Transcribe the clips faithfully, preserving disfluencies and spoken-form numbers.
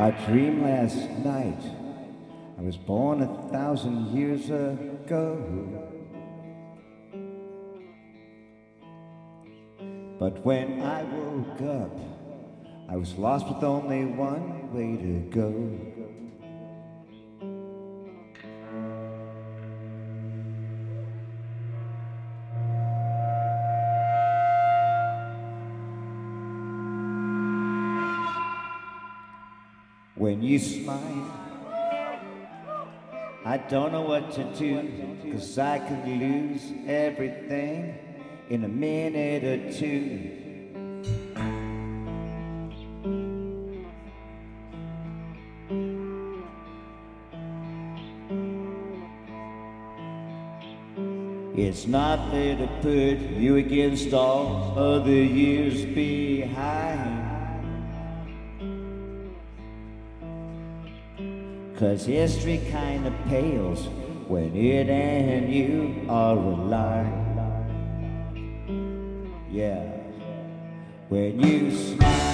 I dreamed last night I was born a thousand years ago. But when I woke up, I was lost with only one way to go. When you smile, I don't know what to do, 'cause I could lose everything in a minute or two. It's not fair to put you against all other years behind, 'cause history kinda pales when it and you are aligned. Yeah, when you smile,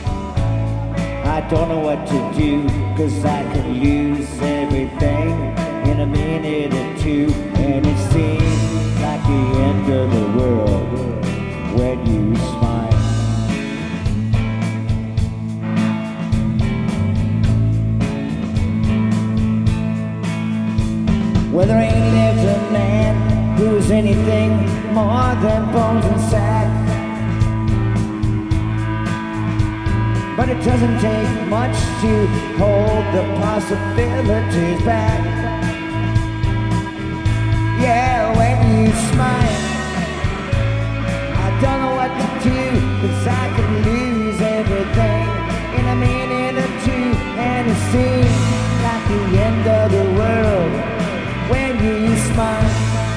I don't know what to do, 'cause I could lose everything in a minute or two. And it seems like the end of the world when you smile. Well, there ain't lived a man who's anything more than bones and sack. But it doesn't take much to hold the possibilities back. Yeah, when you smile, I don't know what to do, 'cause I could lose everything in a minute or two. And it seems like the end of the world when you smile.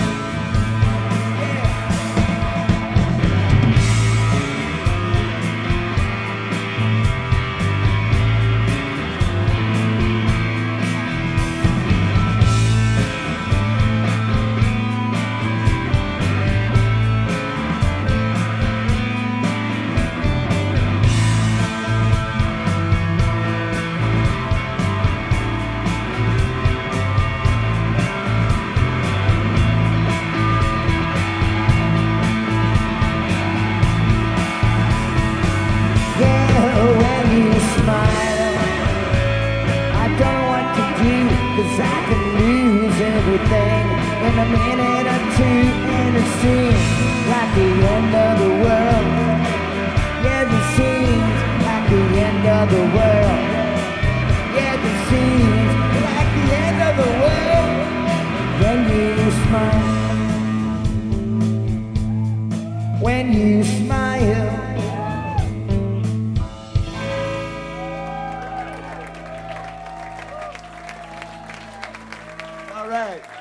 I can lose everything in a minute or two. And it seems like the end of the world. Yeah, it seems like the end of the world. Yeah, it seems like the end of the world when you smile. When you smile. All right.